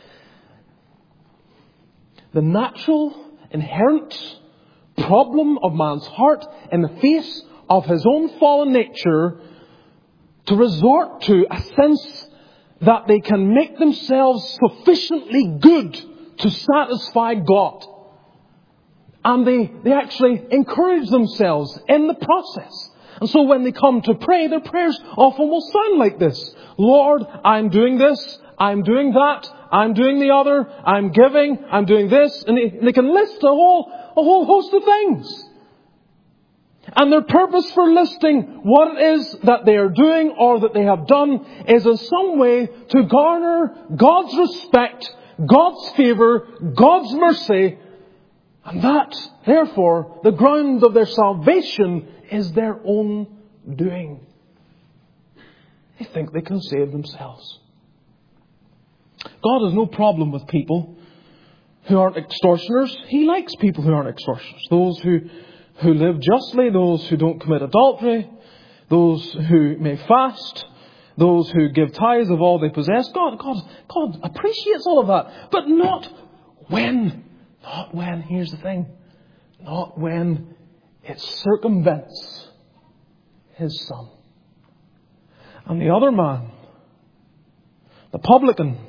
the natural, inherent problem of man's heart in the face of his own fallen nature to resort to a sense that they can make themselves sufficiently good to satisfy God. And they, they actually encourage themselves in the process. And so when they come to pray, their prayers often will sound like this. Lord, I'm doing this, I'm doing that, I'm doing the other, I'm giving, I'm doing this. And they, they can list a whole, a whole host of things. And their purpose for listing what it is that they are doing or that they have done is in some way to garner God's respect, God's favour, God's mercy. And that, therefore, the ground of their salvation is their own doing. They think they can save themselves. God has no problem with people who aren't extortioners. He likes people who aren't extortioners. Those who who live justly, those who don't commit adultery, those who may fast, those who give tithes of all they possess. God, God, God appreciates all of that. But not when, not when, here's the thing, not when it circumvents His Son. And the other man, the publican,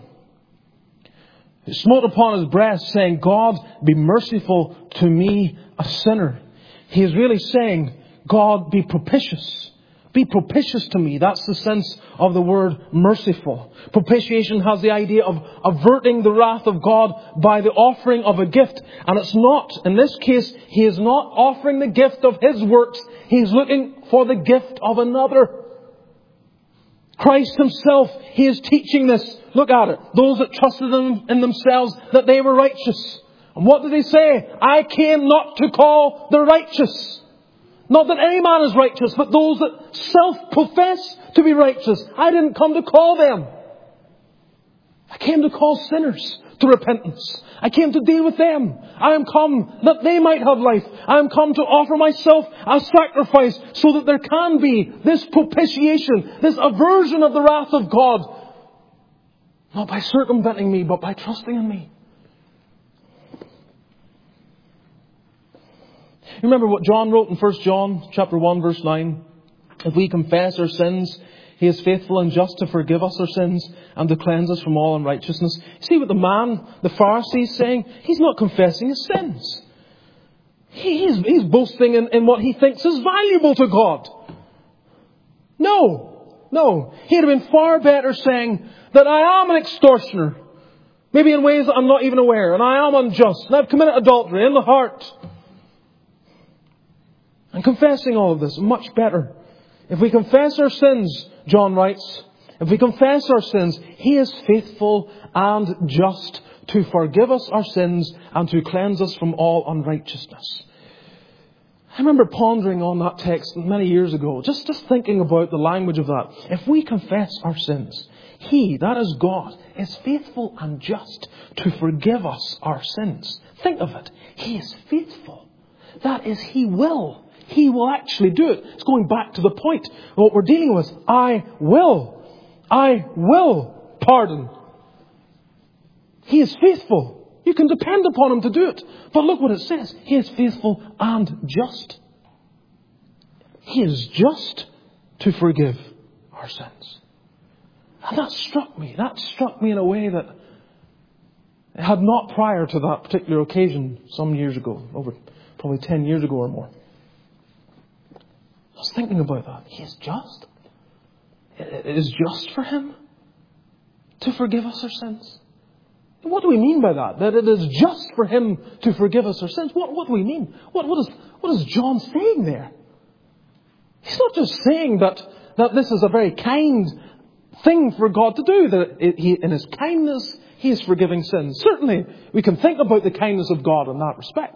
who smote upon his breast, saying, God, be merciful to me, a sinner. He is really saying, God, be propitious. Be propitious to me. That's the sense of the word merciful. Propitiation has the idea of averting the wrath of God by the offering of a gift. And it's not, in this case, he is not offering the gift of his works. He's looking for the gift of another. Christ himself, he is teaching this. Look at it. Those that trusted in, in themselves that they were righteous. And what did he say? I came not to call the righteous. Not that any man is righteous, but those that self-profess to be righteous. I didn't come to call them. I came to call sinners to repentance. I came to deal with them. I am come that they might have life. I am come to offer myself as sacrifice so that there can be this propitiation, this aversion of the wrath of God Not by circumventing me, but by trusting in me. You remember what John wrote in First John chapter one, verse nine? If we confess our sins, He is faithful and just to forgive us our sins and to cleanse us from all unrighteousness. See what the man, the Pharisee, is saying? He's not confessing his sins. He, he's, he's boasting in, in what he thinks is valuable to God. No, no. He'd have been far better saying that I am an extortioner. Maybe in ways that I'm not even aware. And I am unjust. And I've committed adultery in the heart. And confessing all of this, much better. If we confess our sins, John writes, if we confess our sins, He is faithful and just to forgive us our sins and to cleanse us from all unrighteousness. I remember pondering on that text many years ago, just, just thinking about the language of that. If we confess our sins, He, that is God, is faithful and just to forgive us our sins. Think of it. He is faithful. That is, He will. He will actually do it. It's going back to the point of what we're dealing with. I will. I will pardon. He is faithful. You can depend upon Him to do it. But look what it says. He is faithful and just. He is just to forgive our sins. And that struck me. That struck me in a way that it had not prior to that particular occasion some years ago. Over probably ten years ago or more. I was thinking about that. He is just. It is just for Him to forgive us our sins. What do we mean by that? That it is just for Him to forgive us our sins? What, what do we mean? What, what, is, what is John saying there? He's not just saying that, that this is a very kind thing for God to do. That it, he, in His kindness, He is forgiving sins. Certainly, we can think about the kindness of God in that respect.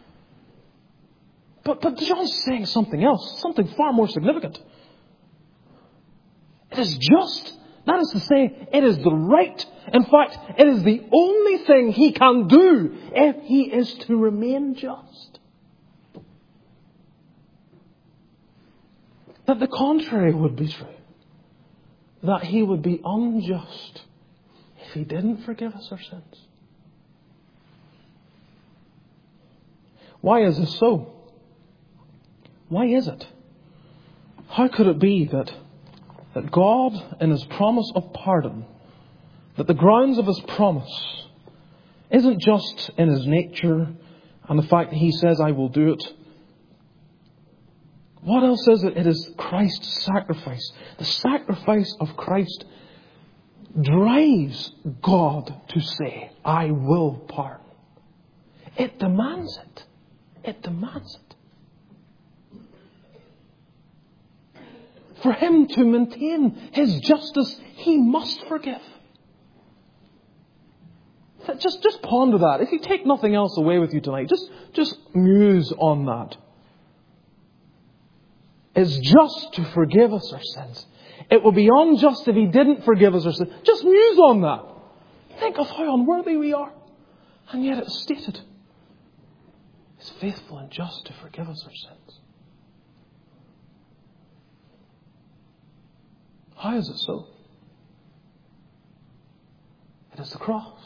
But, but John's saying something else, something far more significant. It is just. That is to say, it is the right. In fact, it is the only thing He can do if He is to remain just. That the contrary would be true. That He would be unjust if He didn't forgive us our sins. Why is this so? Why is it? How could it be that, that God, in His promise of pardon, that the grounds of His promise isn't just in His nature and the fact that He says, I will do it. What else is it? It is Christ's sacrifice. The sacrifice of Christ drives God to say, I will pardon. It demands it. It demands it. For Him to maintain His justice, He must forgive. Just, just ponder that. If you take nothing else away with you tonight, just, just muse on that. It's just to forgive us our sins. It would be unjust if He didn't forgive us our sins. Just muse on that. Think of how unworthy we are. And yet it's stated. He's faithful and just to forgive us our sins. How is it so? It is the cross.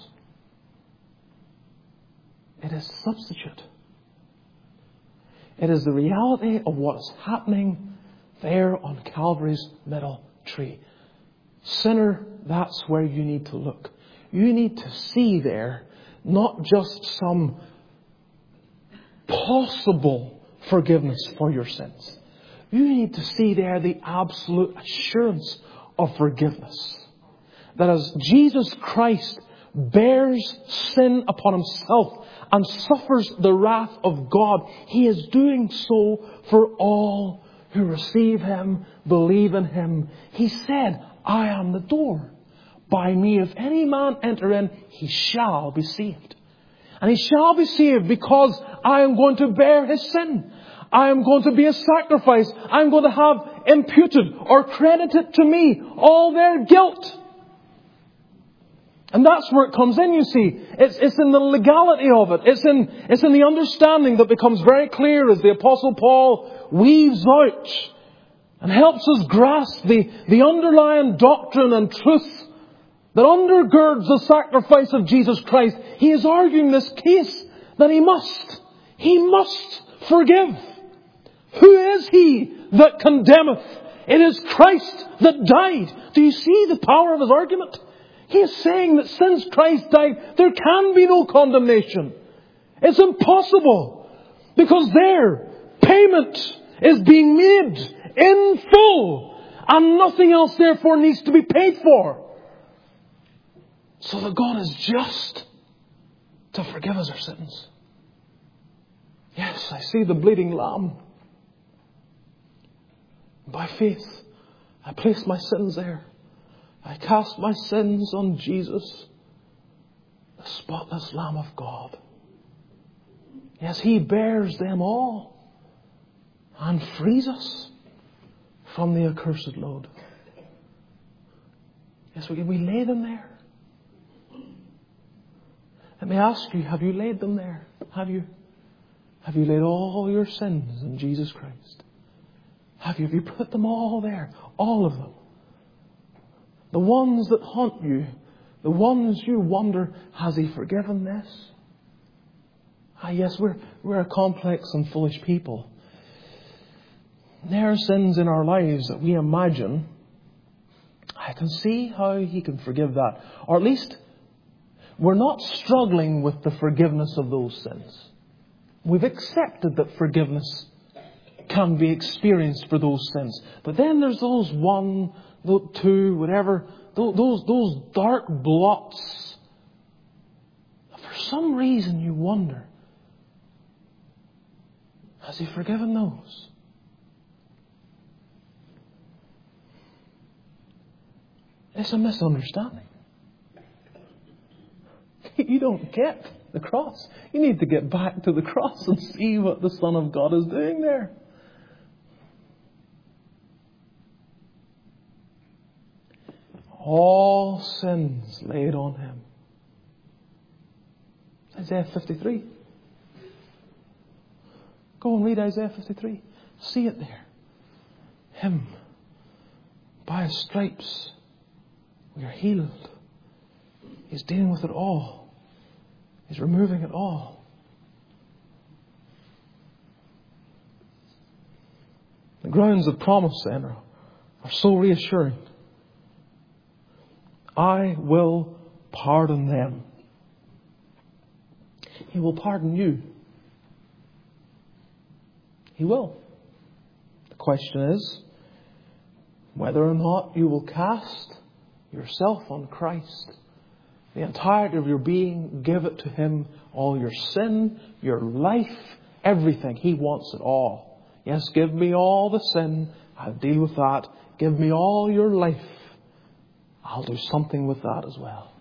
It is substitute. It is the reality of what is happening there on Calvary's middle tree. Sinner, that's where you need to look. You need to see there not just some possible forgiveness for your sins. You need to see there the absolute assurance of forgiveness. That as Jesus Christ bears sin upon Himself and suffers the wrath of God, He is doing so for all who receive Him, believe in Him. He said, I am the door. By me, if any man enter in, he shall be saved. And he shall be saved because I am going to bear his sin. I am going to be a sacrifice. I am going to have imputed or credited to me all their guilt. And that's where it comes in, you see. It's, it's in the legality of it. It's in, it's in the understanding that becomes very clear as the Apostle Paul weaves out and helps us grasp the, the underlying doctrine and truth that undergirds the sacrifice of Jesus Christ, he is arguing this case that he must, he must forgive. Who is he that condemneth? It is Christ that died. Do you see the power of his argument? He is saying that since Christ died, there can be no condemnation. It's impossible. Because there, payment is being made in full. And nothing else therefore needs to be paid for. So that God is just to forgive us our sins. Yes, I see the bleeding lamb. By faith, I place my sins there. I cast my sins on Jesus, the spotless Lamb of God. Yes, he bears them all and frees us from the accursed load. Yes, we, we lay them there. Let me ask you, have you laid them there? Have you? Have you laid all your sins in Jesus Christ? Have you, have you put them all there? All of them. The ones that haunt you. The ones you wonder, has he forgiven this? Ah, yes, we're, we're a complex and foolish people. There are sins in our lives that we imagine, I can see how he can forgive that. Or at least, we're not struggling with the forgiveness of those sins. We've accepted that forgiveness can be experienced for those sins. But then there's those one, those two, whatever, those, those dark blots. For some reason you wonder, has he forgiven those? It's a misunderstanding. You don't get the cross. You need to get back to the cross and see what the Son of God is doing there. All sins laid on him. Isaiah fifty-three. Go and read Isaiah fifty-three. See it there. Him. By his stripes we are healed. He's dealing with it all. He's removing it all. The grounds of promise then are, are so reassuring. I will pardon them. He will pardon you. He will. The question is whether or not you will cast yourself on Christ. The entirety of your being, give it to him. All your sin, your life, everything. He wants it all. Yes, give me all the sin. I'll deal with that. Give me all your life. I'll do something with that as well.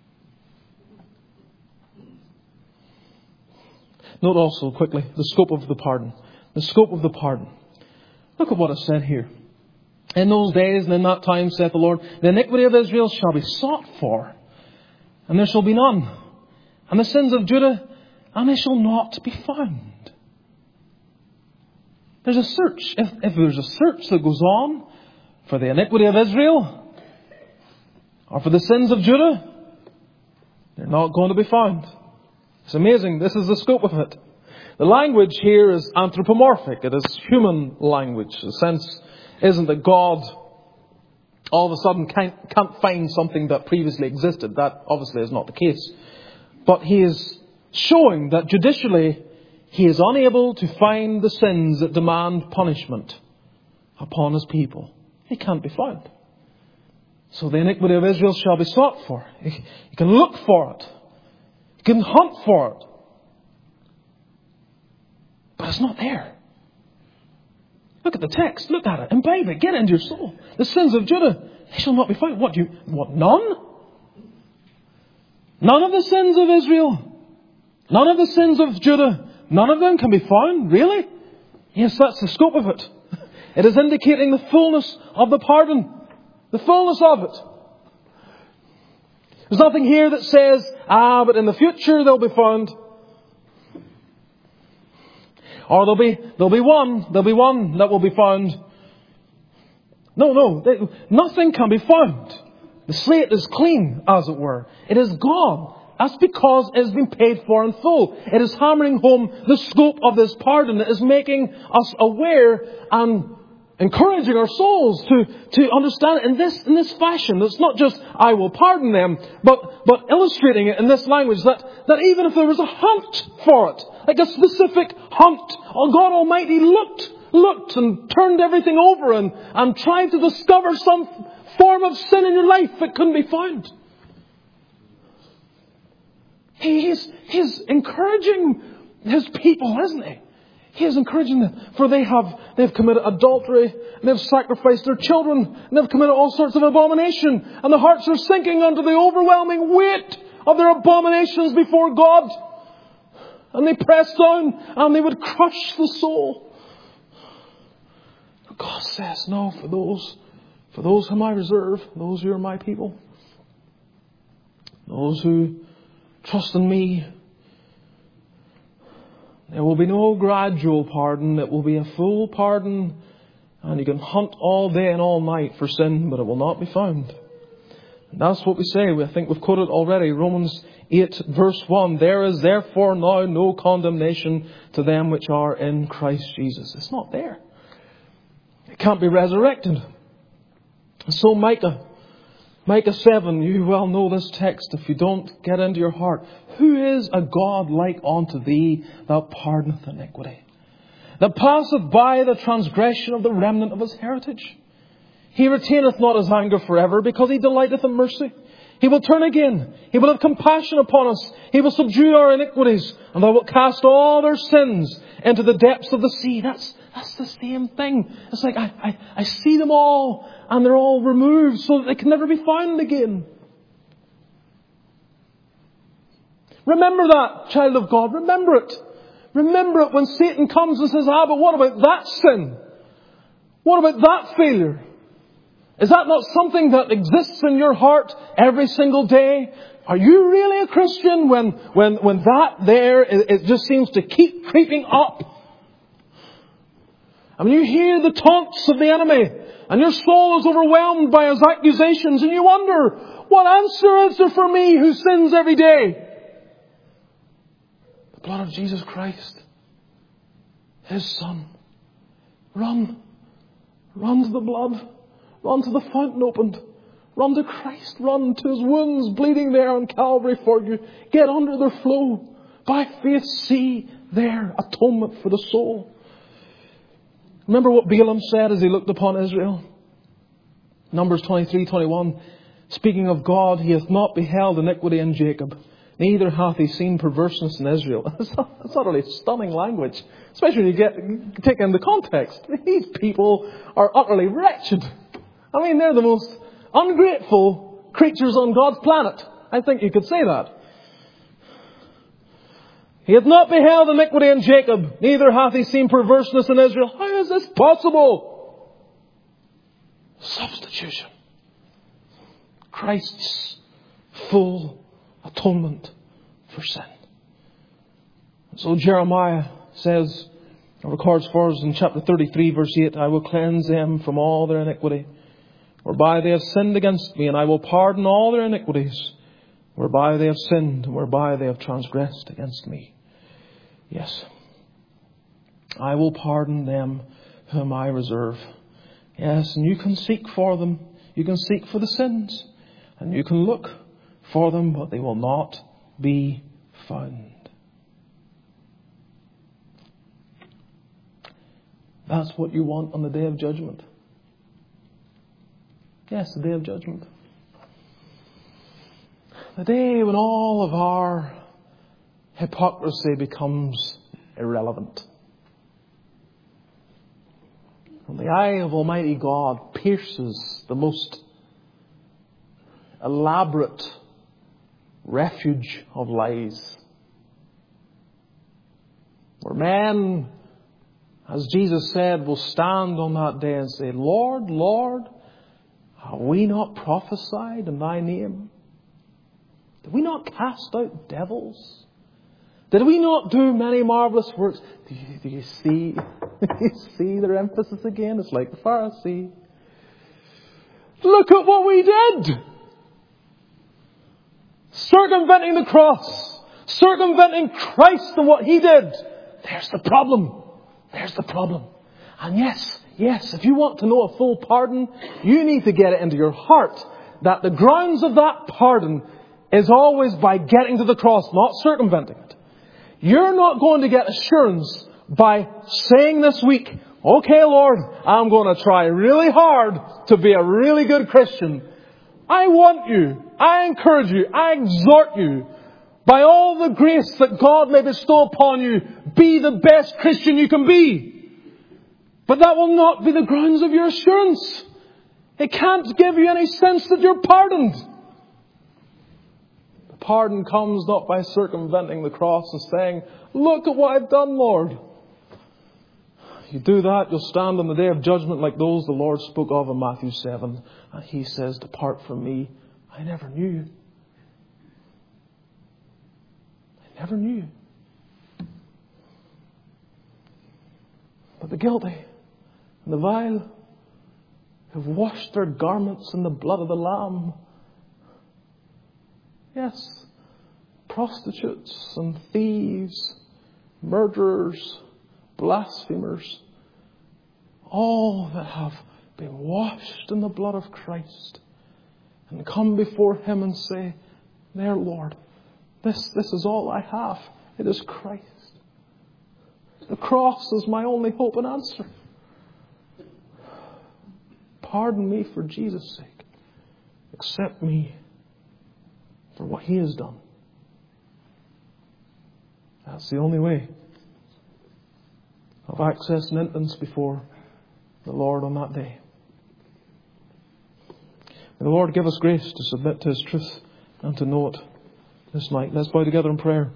Note also quickly the scope of the pardon. The scope of the pardon. Look at what is said here. In those days and in that time, saith the Lord, the iniquity of Israel shall be sought for, and there shall be none. And the sins of Judah, and they shall not be found. There's a search. If, if there's a search that goes on for the iniquity of Israel, or for the sins of Judah, they're not going to be found. It's amazing. This is the scope of it. The language here is anthropomorphic. It is human language. The sense isn't that God all of a sudden can't, can't find something that previously existed. That obviously is not the case. But he is showing that judicially he is unable to find the sins that demand punishment upon his people. He can't be found. So the iniquity of Israel shall be sought for. You can look for it. You can hunt for it. But it's not there. Look at the text. Look at it. Imbibe it. Get it into your soul. The sins of Judah, they shall not be found. What, you, what, none? None of the sins of Israel. None of the sins of Judah. None of them can be found. Really? Yes, that's the scope of it. It is indicating the fullness of the pardon. The fullness of it. There's nothing here that says, ah, but in the future they'll be found. Or there'll be, there'll be one, there'll be one that will be found. No, no, they, nothing can be found. The slate is clean, as it were. It is gone. That's because it has been paid for in full. It is hammering home the scope of this pardon. It is making us aware and encouraging our souls to, to understand it in this, in this fashion. It's not just, I will pardon them, but, but illustrating it in this language that, that even if there was a hunt for it, like a specific hunt, oh, God Almighty looked, looked and turned everything over and, and tried to discover some form of sin in your life that couldn't be found. He's, he's encouraging His people, isn't He? He is encouraging them, for they have they've committed adultery, and they've sacrificed their children, and they've committed all sorts of abomination, and their hearts are sinking under the overwhelming weight of their abominations before God. And they press down, and they would crush the soul. But God says, no, for those, for those whom I reserve, those who are my people, those who trust in me, there will be no gradual pardon. It will be a full pardon. And you can hunt all day and all night for sin, but it will not be found. And that's what we say. I think we've quoted already. Romans eight verse one. There is therefore now no condemnation to them which are in Christ Jesus. It's not there. It can't be resurrected. So Micah. Micah seven, you well know this text if you don't get into your heart. Who is a God like unto thee that pardoneth iniquity, that passeth by the transgression of the remnant of his heritage? He retaineth not his anger forever, because he delighteth in mercy. He will turn again. He will have compassion upon us. He will subdue our iniquities, and thou wilt cast all their sins into the depths of the sea. That's That's the same thing. It's like I, I, I see them all and they're all removed so that they can never be found again. Remember that, child of God. Remember it. Remember it when Satan comes and says, ah, but what about that sin? What about that failure? Is that not something that exists in your heart every single day? Are you really a Christian when, when, when that there, it, it just seems to keep creeping up? And when you hear the taunts of the enemy and your soul is overwhelmed by his accusations and you wonder, what answer is there for me who sins every day? The blood of Jesus Christ, His Son. Run. Run to the blood. Run to the fountain opened. Run to Christ. Run to His wounds bleeding there on Calvary for you. Get under their flow. By faith see their atonement for the soul. Remember what Balaam said as he looked upon Israel? Numbers twenty-three twenty-one. Speaking of God, He hath not beheld iniquity in Jacob, neither hath He seen perverseness in Israel. That's utterly stunning language. Especially when you get take in the context. These people are utterly wretched. I mean, they're the most ungrateful creatures on God's planet. I think you could say that. He hath not beheld iniquity in Jacob, neither hath He seen perverseness in Israel. How is this possible? Substitution. Christ's full atonement for sin. So Jeremiah says, records for us in chapter thirty-three verse eight, I will cleanse them from all their iniquity, whereby they have sinned against me, and I will pardon all their iniquities, whereby they have sinned, and whereby they have transgressed against me. Yes, I will pardon them whom I reserve. Yes, and you can seek for them. You can seek for the sins. And you can look for them, but they will not be found. That's what you want on the day of judgment. Yes, the day of judgment. The day when all of our hypocrisy becomes irrelevant. When the eye of Almighty God pierces the most elaborate refuge of lies. Where men, as Jesus said, will stand on that day and say, Lord, Lord, have we not prophesied in Thy name? Did we not cast out devils? Did we not do many marvelous works? Do you, do you see? Do you see their emphasis again? It's like the Pharisee. Look at what we did. circumventing the cross, circumventing Christ and what He did. There's the problem. There's the problem. And yes, yes, if you want to know a full pardon, you need to get it into your heart that the grounds of that pardon is always by getting to the cross, not circumventing it. You're not going to get assurance by saying this week, okay, Lord, I'm going to try really hard to be a really good Christian. I want you, I encourage you, I exhort you, by all the grace that God may bestow upon you, be the best Christian you can be. But that will not be the grounds of your assurance. It can't give you any sense that you're pardoned. The pardon comes not by circumventing the cross and saying, look at what I've done, Lord. You do that, you'll stand on the day of judgment like those the Lord spoke of in Matthew seven. And He says, depart from me, I never knew you. I never knew you. But the guilty and the vile have washed their garments in the blood of the Lamb. Yes, prostitutes and thieves, murderers, blasphemers, all that have been washed in the blood of Christ and come before Him and say, there, Lord, this, this is all I have. It is Christ. The cross is my only hope and answer. Pardon me for Jesus' sake. Accept me for what He has done. That's the only way of access and entrance before the Lord on that day. May the Lord give us grace to submit to His truth and to know it this night. Let's bow together in prayer.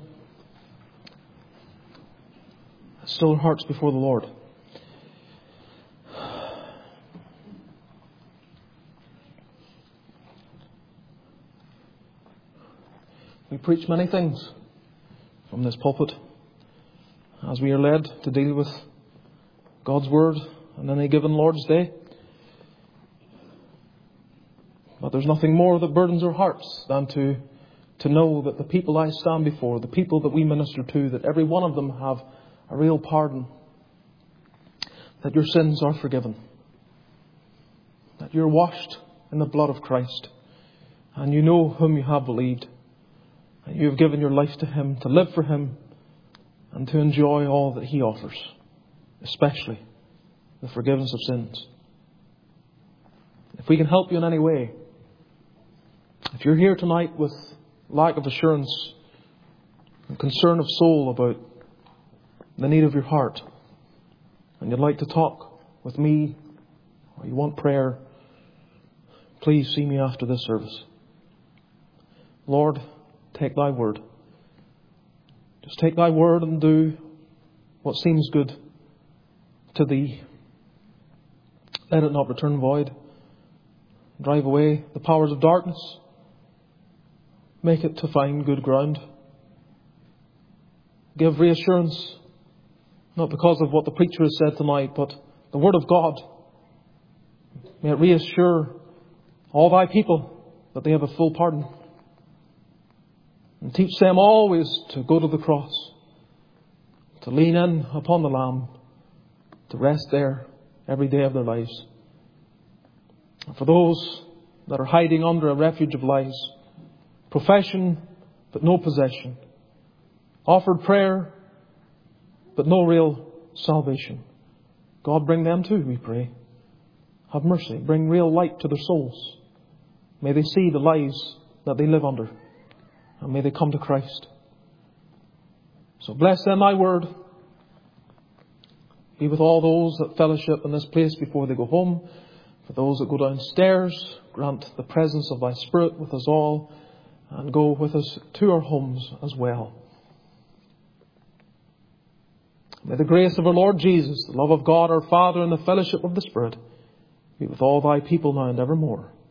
Still our hearts before the Lord. We preach many things from this pulpit as we are led to deal with God's Word on any given Lord's Day. But there's nothing more that burdens our hearts than to, to know that the people I stand before, the people that we minister to, that every one of them have a real pardon, that your sins are forgiven, that you're washed in the blood of Christ, and you know whom you have believed. And you have given your life to Him, to live for Him, and to enjoy all that He offers, especially the forgiveness of sins. If we can help you in any way, if you're here tonight with lack of assurance and concern of soul about the need of your heart, and you'd like to talk with me, or you want prayer, please see me after this service. Lord, take Thy word. Just take Thy word and do what seems good to Thee. Let it not return void. Drive away the powers of darkness. Make it to find good ground. Give reassurance, not because of what the preacher has said tonight, but the Word of God. May it reassure all Thy people that they have a full pardon. And teach them always to go to the cross, to lean in upon the Lamb, to rest there every day of their lives. And for those that are hiding under a refuge of lies, profession but no possession, offered prayer but no real salvation, God, bring them too, we pray. Have mercy. Bring real light to their souls. May they see the lies that they live under. And may they come to Christ. So bless them, Thy word. Be with all those that fellowship in this place before they go home. For those that go downstairs, grant the presence of Thy Spirit with us all. And go with us to our homes as well. May the grace of our Lord Jesus, the love of God our Father, and the fellowship of the Spirit be with all Thy people now and evermore.